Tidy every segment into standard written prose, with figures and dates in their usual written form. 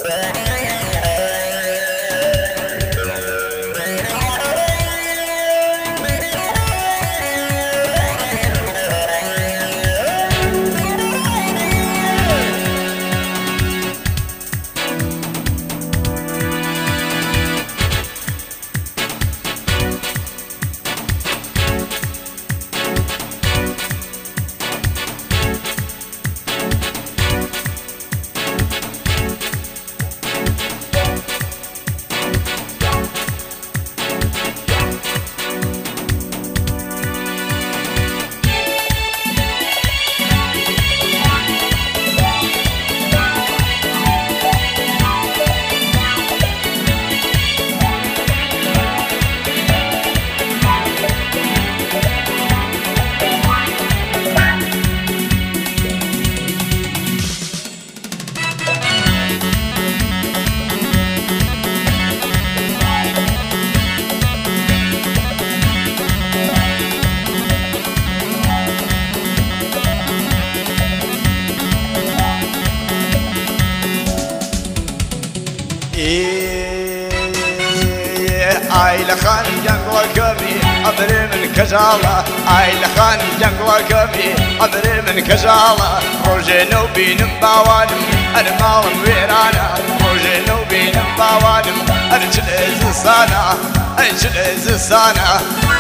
عائلة خان جنگل کمی ابری من کجالا عائلة خان جنگل کمی ابری من کجالا روزنو بینم باوانم ارمالم ویرانا روزنو بینم باوانم ارچلیز سانا ارچلیز سانا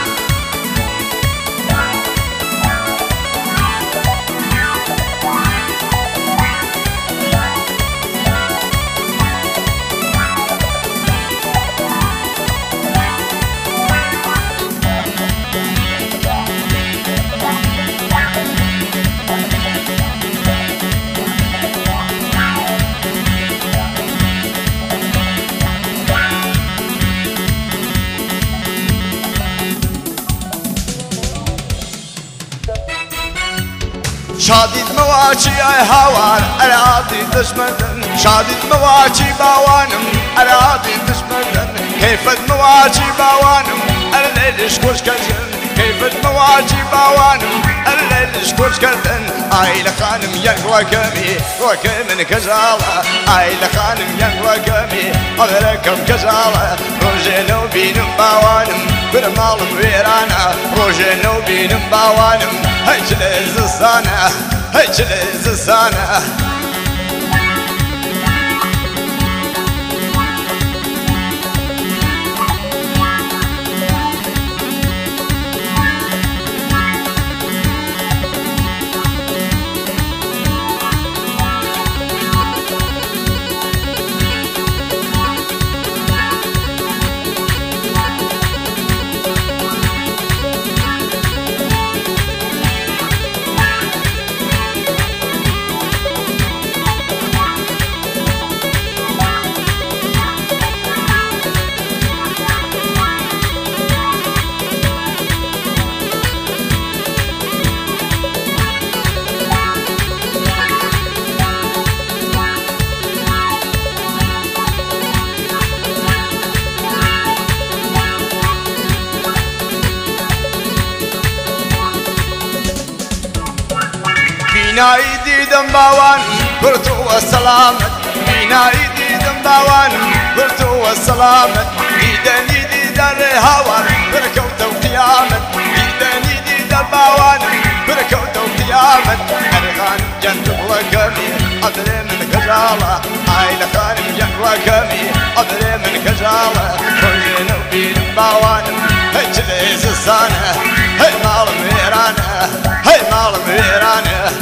شادید مواچی ای هوار ارادی دشمنن شادید مواچی باوانم ارادی دشمنن کیفت مواچی باوانم ارلیش خوش کردن کیفت مواچی باوانم ارلیش خوش کردن عائلة خانم ینگ وکمی وکمن کجالا عائلة خانم ینگ وکمی ابرکم کجالا روزنو بینم باوانم برمالم ویرانا روزنو بینم باوانم هجلز سانا هجلز سانا بینایی دیدم باوان برتو و سلامت بینایی دیدم باوان برتو و سلامت دیدنی دیدن هوار برکوت و قیامت دیدنی دیدن باوان برکوت و قیامت ارغان جنت وکمی ادری من کجالا عائلة خانم جنت وکمی ادری من کجالا روزنو بینم باوانم هجلیز سانه هی مالم ویرانه هی مالم ویرانه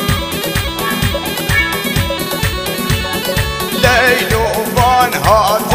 ليل وبان هات